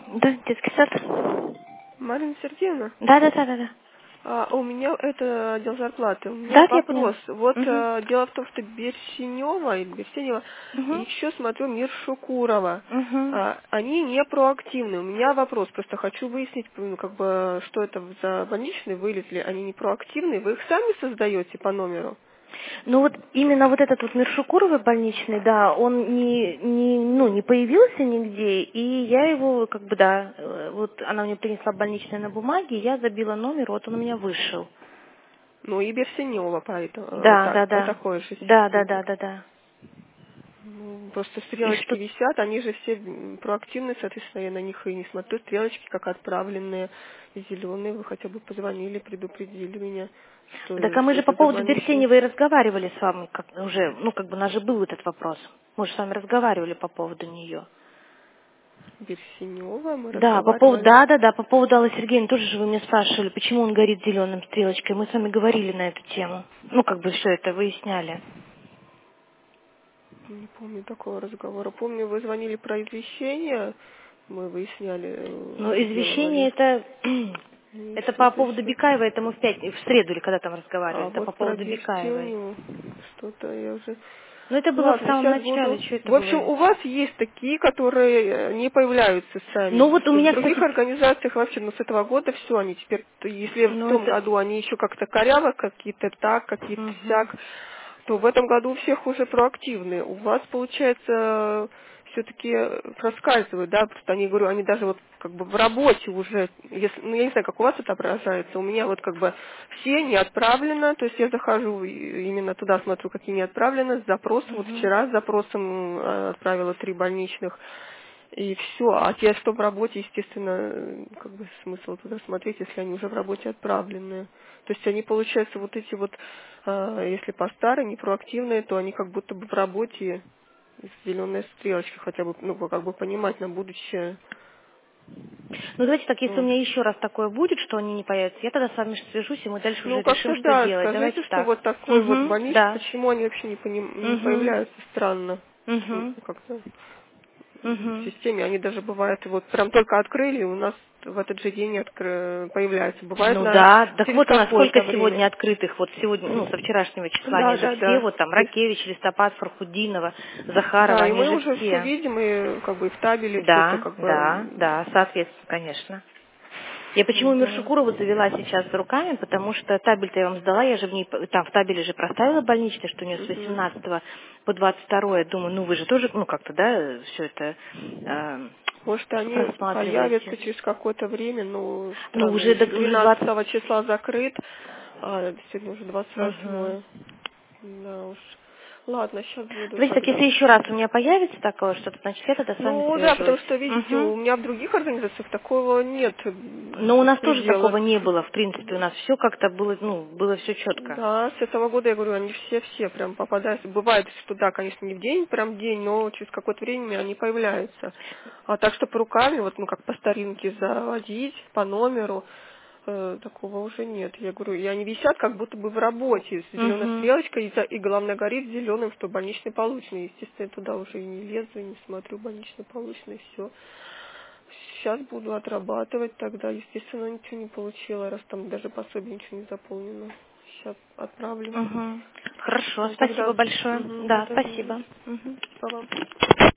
Да, детский сад. Марина Сергеевна, Да. у меня это отдел зарплаты. У меня Да, я поняла. вопрос. Вот Угу. дело в том, что Берсенева и Угу. еще смотрю Миршукурова. Угу. Они не проактивны. У меня вопрос. Просто хочу выяснить, ну, как бы, что это за больничные вылезли. Они не проактивные. Вы их сами создаете по номеру? Ну вот именно вот этот вот Миршукуровый больничный, да, он не появился нигде, и я его, как бы, да, вот она мне принесла больничный на бумаге, я забила номер, вот он у меня вышел. Ну и Берсенева, поэтому Да. по такой же системе. Да. Ну, просто И стрелочки что... висят, они же все проактивные, соответственно, я на них и не смотрю. Стрелочки как отправленные, зеленые, вы хотя бы позвонили, предупредили меня, что Так а мы же по это за поводу больничный. Берсеневой разговаривали с вами, как уже, ну как бы у нас же был этот вопрос. Мы же с вами разговаривали по поводу нее. Берсенева, мы Да, по поводу, разговаривали. да, по поводу Аллы Сергеевны тоже же вы меня спрашивали, почему он горит зеленым стрелочкой. Мы с вами говорили на эту тему. Ну, как бы все это выясняли. Не помню такого разговора. Помню, вы звонили про извещение, мы выясняли, Но извещение сделывали. это, И это по что-то поводу еще. Бекаева, это мы в среду или когда там разговаривали, А это по вот про поводу Бекаевой. Бертюню что-то я уже... Но это было в Ладно, самом сейчас начале, буду... что это В общем, было? у вас есть такие, которые не появляются сами. Ну вот у В меня, других кстати, организациях вообще, ну, с этого года все, они теперь, если в ну том это... году они еще как-то коряво, какие-то так, какие-то Мгм. сяк, то в этом году у всех уже проактивные. У вас, получается, все-таки проскальзывают, да, просто они, говорю, они даже вот как бы в работе уже, если, ну, я не знаю, как у вас это отображается, у меня вот как бы все не отправлено, то есть я захожу именно туда, смотрю, какие не отправлены, с запросом, вот Мгм. вчера с запросом отправила 3 больничных, и все, а те, что в работе, естественно, как бы смысл туда смотреть, если они уже в работе отправлены. То есть они, получается, вот эти вот, если по старой, не проактивные, то они как будто бы в работе с зеленой стрелочкой, хотя бы, ну, как бы понимать на будущее. Ну, давайте так, если у Вот. меня еще раз такое будет, что они не появятся, я тогда с вами свяжусь, и мы дальше Ну, уже решим, как-то что да, делать. Давайте скажите, что так. вот такой вот Угу, больничный, да. почему они вообще не Угу, появляются, странно. Ну, угу, как-то в угу. системе, они даже бывают, вот прям только открыли, у нас в этот же день появляются. Бывает Ну да, так через вот у нас сколько какое-то время. сегодня открытых, вот сегодня, ну, со вчерашнего числа, они Да, же да, все, да. вот там, То есть, Ракевич, Листопад, Фархудинова, Захарова, да, и они мы же уже все все. видим, и как бы и в табеле все это Да, как бы... соответственно, конечно. Я почему Да. Миршукурову завела сейчас с руками, потому что табель-то я вам сдала, я же в ней, там в табеле же проставила больничный, что у нее с Мгм. 18 по 22, думаю, ну вы же тоже, ну как-то, да, все это Может, они просматриваете. появятся через какое-то время, ну, Ну странно, уже, если уже 20. 12 числа закрыт, а сегодня уже Угу. 28. Да уж. Ладно, сейчас буду Давайте так, тогда. если еще раз у меня появится такое что-то, значит я тогда с вами Ну да, потому свяжусь. что, видите, Угу. у меня в других организациях такого нет Но у нас тоже беспредела. такого не было, в принципе, у нас все как-то было, ну, было все четко. Да, с этого года, я говорю, они все прям попадаются. Бывает, что да, конечно, не в день, прям в день, но через какое-то время они появляются. А так что по руками, вот, ну, как по старинке заводить, по номеру, такого уже нет. Я говорю, и они висят как будто бы в работе, с зеленой Угу. стрелочкой, и главное горит зеленым, что больничный полученный. Естественно, я туда уже и не лезу, и не смотрю больничный полученный, все. Сейчас буду отрабатывать тогда. Естественно, ничего не получила, раз там даже пособие ничего не заполнено. Сейчас отправлю. Угу. Хорошо, Все, тогда спасибо большое. Да, буду спасибо. знать. Угу. Спасибо вам.